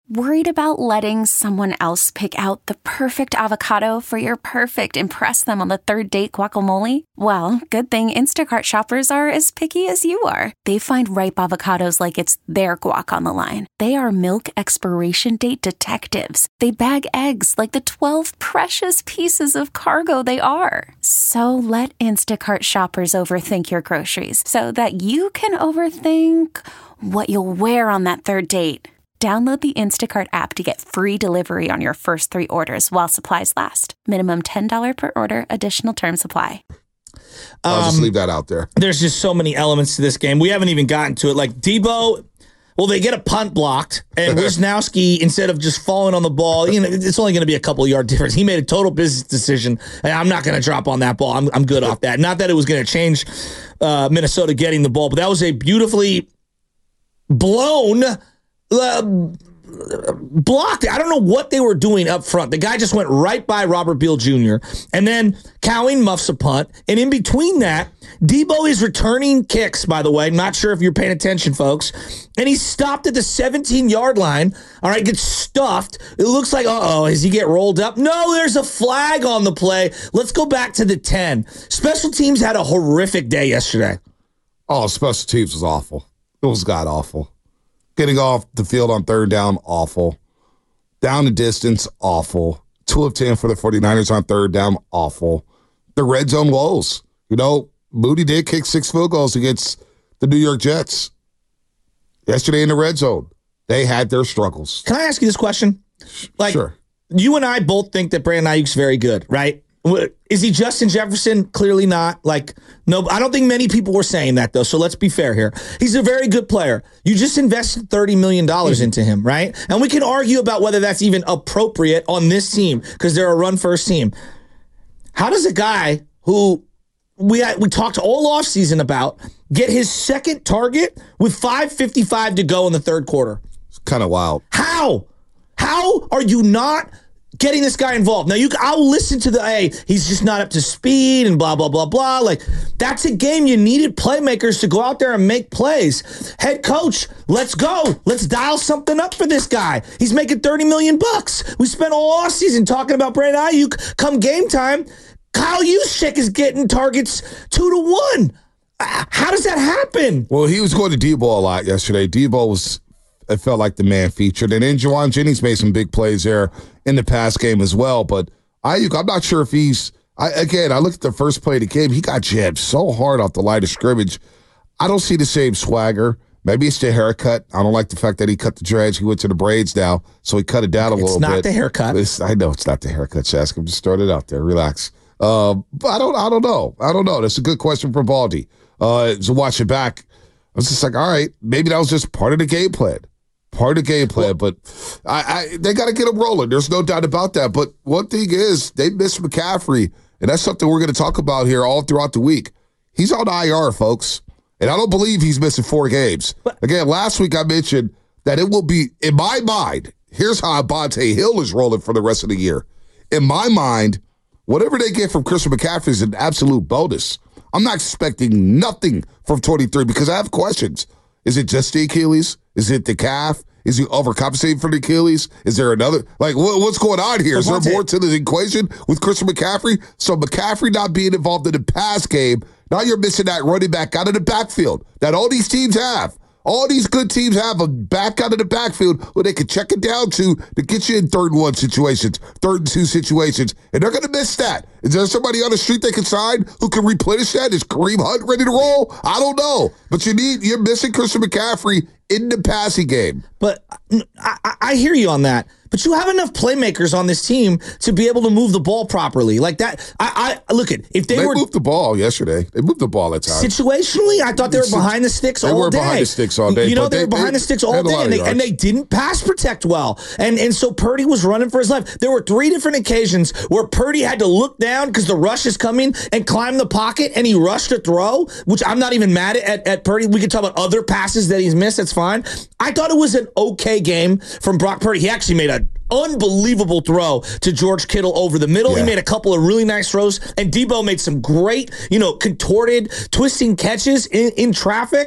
Worried about letting someone else pick out the perfect avocado for your perfect impress them on the third date guacamole? Well, good thing Instacart shoppers are as picky as you are. They find ripe avocados like it's their guac on the line. They are milk expiration date detectives. They bag eggs like the 12 precious pieces of cargo they are. So let Instacart shoppers overthink your groceries so that you can overthink what you'll wear on that third date. Download the Instacart app to get free delivery on your first 3 orders while supplies last. Minimum $10 per order. Additional terms apply. I'll just leave that out there. There's just so many elements to this game. We haven't even gotten to it. Like Debo, well, they get a punt blocked, and Wisnowski, instead of just falling on the ball, it's only going to be a couple yard difference. He made a total business decision, and I'm not going to drop on that ball. I'm good off that. Not that it was going to change Minnesota getting the ball, but that was a beautifully blown blocked. I don't know what they were doing up front. The guy just went right by Robert Beal Jr. And then Cowing muffs a punt. And in between that, Debo is returning kicks, by the way. Not sure if you're paying attention, folks. And he stopped at the 17-yard line. All right, gets stuffed. It looks like, does he get rolled up? No, there's a flag on the play. Let's go back to the 10. Special teams had a horrific day yesterday. Oh, special teams was awful. It was god-awful. Getting off the field on third down, awful. Down the distance, awful. 2 of 10 for the 49ers on third down, awful. The red zone woes. Moody did kick 6 field goals against the New York Jets. Yesterday in the red zone, they had their struggles. Can I ask you this question? Sure. You and I both think that Brandon Ayuk's very good, right? Is he Justin Jefferson? Clearly not. No, I don't think many people were saying that, though, so let's be fair here. He's a very good player. You just invested $30 million into him, right? And we can argue about whether that's even appropriate on this team because they're a run-first team. How does a guy who we talked all offseason about get his second target with 5:55 to go in the third quarter? It's kind of wild. How are you not getting this guy involved? Now, I'll listen to he's just not up to speed and blah, blah, blah, blah. That's a game you needed playmakers to go out there and make plays. Head coach, let's go. Let's dial something up for this guy. He's making $30 million. We spent all offseason talking about Brandon Ayuk. Come game time, Kyle Juszczyk is getting targets 2-1. How does that happen? Well, he was going to Debo a lot yesterday. It felt like the man featured. And then Juwan Jennings made some big plays there in the pass game as well. But Ayuk, I'm not sure if I looked at the first play of the game. He got jabbed so hard off the line of scrimmage. I don't see the same swagger. Maybe it's the haircut. I don't like the fact that he cut the dreads. He went to the braids now, so he cut it down a little bit. It's not the haircut. I know it's not the haircut, Shask. I'm just throwing it out there. Relax. But I don't know. That's a good question for Baldy. So watch it back. I was just like, all right, maybe that was just part of the game plan. But they got to get him rolling. There's no doubt about that. But one thing is, they missed McCaffrey, and that's something we're going to talk about here all throughout the week. He's on IR, folks, and I don't believe he's missing 4 games. Again, last week I mentioned that it will be, in my mind, here's how Vontae Hill is rolling for the rest of the year. In my mind, whatever they get from Christian McCaffrey is an absolute bonus. I'm not expecting nothing from 23 because I have questions. Is it just the Achilles? Is it the calf? Is he overcompensating for the Achilles? Is there another? What's going on here? Is there more to the equation with Christian McCaffrey? So McCaffrey not being involved in the pass game, now you're missing that running back out of the backfield that all these teams have. All these good teams have a back out of the backfield where they can check it down to get you in 3rd and 1 situations, 3rd and 2 situations, and they're going to miss that. Is there somebody on the street they can sign who can replenish that? Is Kareem Hunt ready to roll? I don't know. But you're missing Christian McCaffrey in the passing game. But I hear you on that. But you have enough playmakers on this team to be able to move the ball properly. Like that, I look at if they moved the ball yesterday. They moved the ball at times. Situationally, I thought they were behind the sticks all day. They were behind the sticks all day. They were behind the sticks all day, and they didn't pass protect well. And so Purdy was running for his life. There were 3 different occasions where Purdy had to look down because the rush is coming and climb the pocket, and he rushed a throw, which I'm not even mad at Purdy. We can talk about other passes that he's missed. That's fine. I thought it was an okay game from Brock Purdy. He actually made an unbelievable throw to George Kittle over the middle. Yeah. He made a couple of really nice throws, and Debo made some great, contorted, twisting catches in traffic.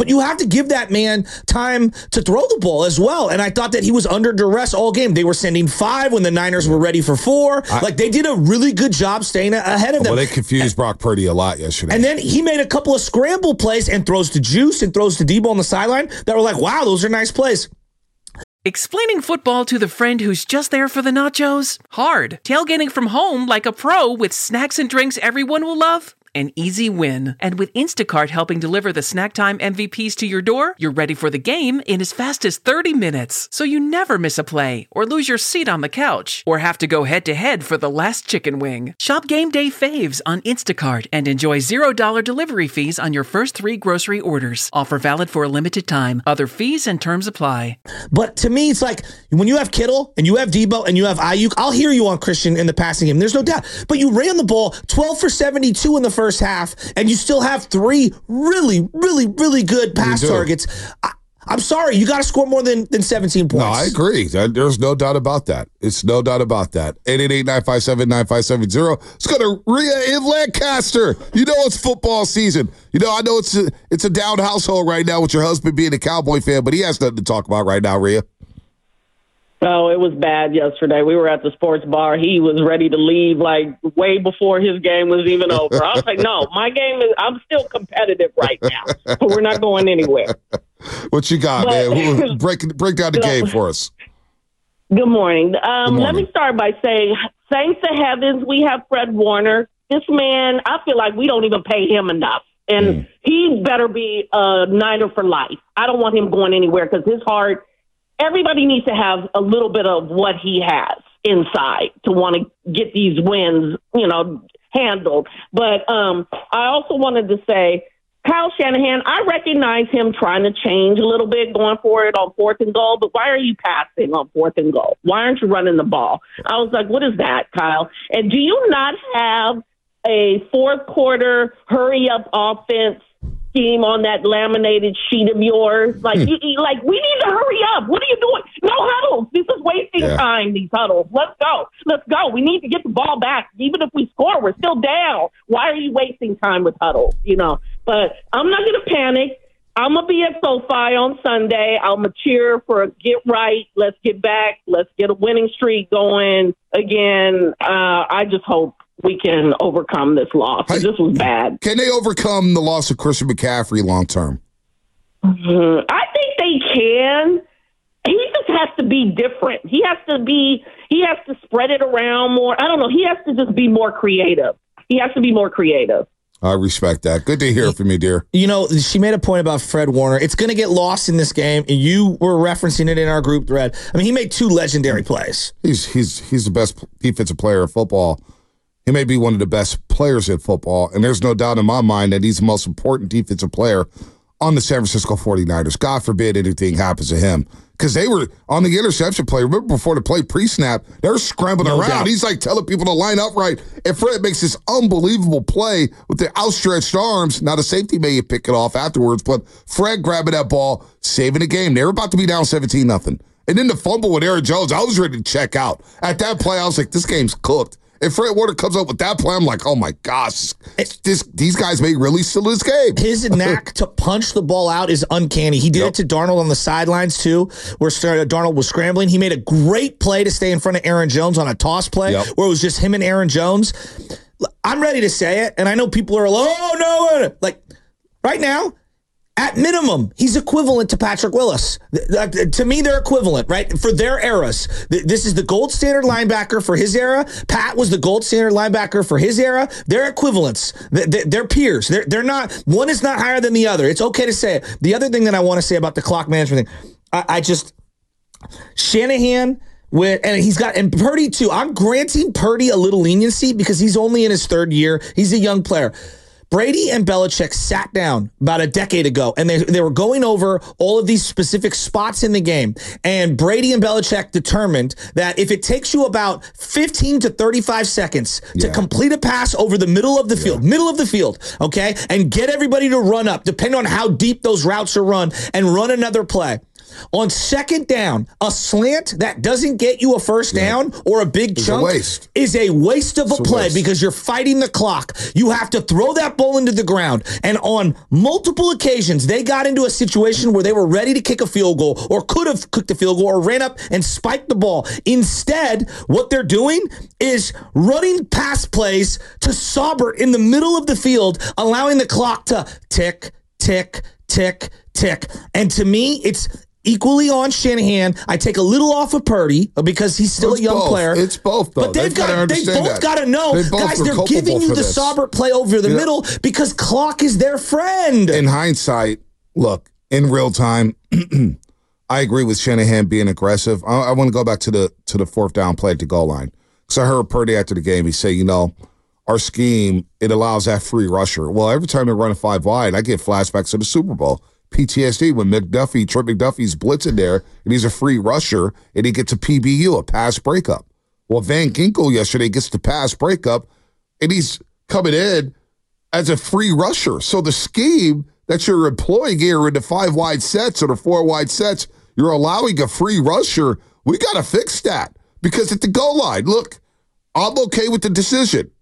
but you have to give that man time to throw the ball as well. And I thought that he was under duress all game. They were sending 5 when the Niners were ready for 4. They did a really good job staying ahead of them. Well, they confused Brock Purdy a lot yesterday. And then he made a couple of scramble plays and throws to Juice and throws to Debo on the sideline that were like, wow, those are nice plays. Explaining football to the friend who's just there for the nachos? Hard. Tailgating from home like a pro with snacks and drinks everyone will love? An easy win. And with Instacart helping deliver the snack time MVPs to your door, you're ready for the game in as fast as 30 minutes. So you never miss a play, or lose your seat on the couch, or have to go head-to-head for the last chicken wing. Shop Game Day Faves on Instacart and enjoy $0 delivery fees on your first 3 grocery orders. Offer valid for a limited time. Other fees and terms apply. But to me, it's like when you have Kittle and you have Debo and you have Ayuk, I'll hear you on Christian in the passing game. There's no doubt. But you ran the ball 12 for 72 in the first half, and you still have 3 really, really, really good pass targets. I'm sorry, you got to score more than 17 points. No, I agree. There's no doubt about that. It's no doubt about that. 888-957-9570. Let's go to Rhea in Lancaster. You know it's football season. You know, I know it's a down household right now with your husband being a Cowboy fan, but he has nothing to talk about right now, Rhea. Oh, it was bad yesterday. We were at the sports bar. He was ready to leave like way before his game was even over. I was like, no, I'm still competitive right now. So we're not going anywhere. What you got, man? Break down the game for us. Good morning. Let me start by saying, thanks to heavens, we have Fred Warner. This man, I feel like we don't even pay him enough. And he better be a Niner for life. I don't want him going anywhere because his heart, everybody needs to have a little bit of what he has inside to want to get these wins, handled. But I also wanted to say, Kyle Shanahan, I recognize him trying to change a little bit, going for it on 4th and goal, but why are you passing on 4th and goal? Why aren't you running the ball? I was like, what is that, Kyle? And do you not have a 4th quarter hurry-up offense scheme on that laminated sheet of yours? Like, we need to hurry up. What are you doing? No huddles. This is wasting time, these huddles. Let's go. We need to get the ball back. Even if we score, we're still down. Why are you wasting time with huddles? But I'm not going to panic. I'm going to be at SoFi on Sunday. I'm going to cheer for a get right. Let's get back. Let's get a winning streak going again. I just hope we can overcome this loss. This was bad. Can they overcome the loss of Christian McCaffrey long term? I think they can. He just has to be different. He has to spread it around more. I don't know. He has to just be more creative. I respect that. Good to hear from you, dear. She made a point about Fred Warner. It's going to get lost in this game, and you were referencing it in our group thread. I mean, he made 2 legendary plays. He's the best defensive player in football. He may be one of the best players in football, and there's no doubt in my mind that he's the most important defensive player on the San Francisco 49ers. God forbid anything happens to him. Because they were on the interception play. Remember before the play pre-snap, they were scrambling around. Doubt. He's like telling people to line up right. And Fred makes this unbelievable play with the outstretched arms. Now the safety may pick it off afterwards, but Fred grabbing that ball, saving the game. They were about to be down 17-0. And then the fumble with Aaron Jones, I was ready to check out. At that play, I was like, this game's cooked. If Fred Warner comes up with that play, I'm like, oh my gosh, these guys may really steal this game. His knack to punch the ball out is uncanny. He did it to Darnold on the sidelines too, where Darnold was scrambling. He made a great play to stay in front of Aaron Jones on a toss play where it was just him and Aaron Jones. I'm ready to say it, and I know people are like, oh no, like right now, at minimum, he's equivalent to Patrick Willis. To me, they're equivalent, right? For their eras. This is the gold standard linebacker for his era. Pat was the gold standard linebacker for his era. They're equivalents. They're peers. They're not, one is not higher than the other. It's okay to say it. The other thing that I want to say about the clock management thing, Shanahan, and Purdy too. I'm granting Purdy a little leniency because he's only in his 3rd year. He's a young player. Brady and Belichick sat down about a decade ago, and they were going over all of these specific spots in the game. And Brady and Belichick determined that if it takes you about 15 to 35 seconds to complete a pass over the middle of the field, okay, and get everybody to run up, depending on how deep those routes are run, and run another play. On second down, a slant that doesn't get you a first down or a big chunk is a waste of a play because you're fighting the clock. You have to throw that ball into the ground. And on multiple occasions, they got into a situation where they were ready to kick a field goal or could have kicked a field goal or ran up and spiked the ball. Instead, what they're doing is running pass plays to Saubert in the middle of the field, allowing the clock to tick, tick, tick, tick. And to me, it's equally on Shanahan. I take a little off of Purdy because he's still a young player. It's both, though. But they both got to know, guys, they're giving you the Saubert play over the middle because clock is their friend. In hindsight, look, in real time, I agree with Shanahan being aggressive. I want to go back to the fourth down play at the goal line. Because I heard Purdy after the game, he say, our scheme, it allows that free rusher. Well, every time they run a 5 wide, I get flashbacks to the Super Bowl. PTSD when Trent McDuffie's blitzing there, and he's a free rusher, and he gets a PBU, a pass breakup. Well, Van Ginkel yesterday gets the pass breakup, and he's coming in as a free rusher. So the scheme that you're employing here in the 5 wide sets or the 4 wide sets, you're allowing a free rusher. We got to fix that because at the goal line, look, I'm okay with the decision,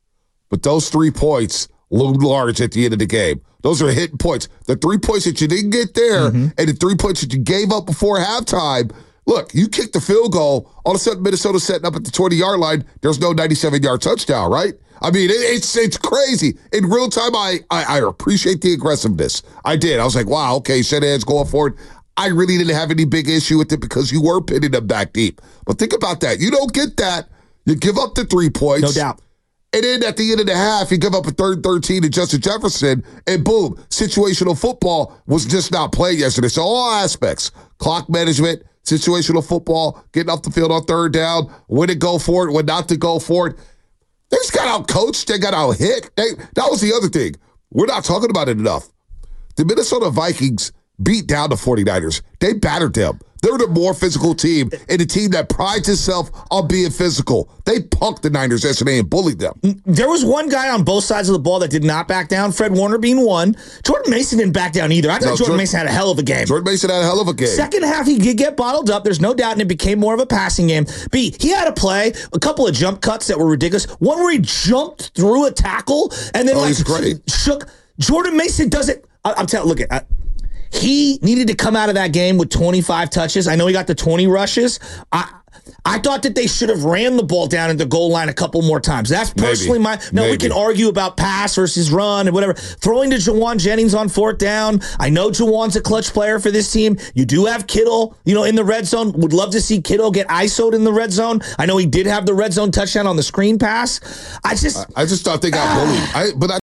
but those 3 points loomed large at the end of the game. Those are hitting points. The 3 points that you didn't get there and the 3 points that you gave up before halftime, look, you kicked the field goal. All of a sudden, Minnesota's setting up at the 20-yard line. There's no 97-yard touchdown, right? I mean, it's crazy. In real time, I appreciate the aggressiveness. I did. I was like, wow, okay, Shanahan's going for it. I really didn't have any big issue with it because you were pinning them back deep. But think about that. You don't get that. You give up the 3 points. No doubt. And then at the end of the half, you give up a 3rd and 13 to Justin Jefferson, and boom, situational football was just not played yesterday. So all aspects, clock management, situational football, getting off the field on 3rd down, when to go for it, when not to go for it. They just got out-coached. They got out-hit. That was the other thing. We're not talking about it enough. The Minnesota Vikings beat down the 49ers. They battered them. They're the more physical team and a team that prides itself on being physical. They punked the Niners yesterday and bullied them. There was one guy on both sides of the ball that did not back down, Fred Warner being one. Jordan Mason didn't back down either. I thought Jordan Mason had a hell of a game. Jordan Mason had a hell of a game. Second half, he did get bottled up. There's no doubt, and it became more of a passing game. B, he had a play, a couple of jump cuts that were ridiculous. One where he jumped through a tackle and then he's great. Shook. Jordan Mason does it. I'm telling you, look, he needed to come out of that game with 25 touches. I know he got the 20 rushes. I thought that they should have ran the ball down at the goal line a couple more times. That's personally we can argue about pass versus run and whatever. Throwing to Jawan Jennings on 4th down. I know Jawan's a clutch player for this team. You do have Kittle, in the red zone. Would love to see Kittle get ISO'd in the red zone. I know he did have the red zone touchdown on the screen pass. I just thought they got bullied. But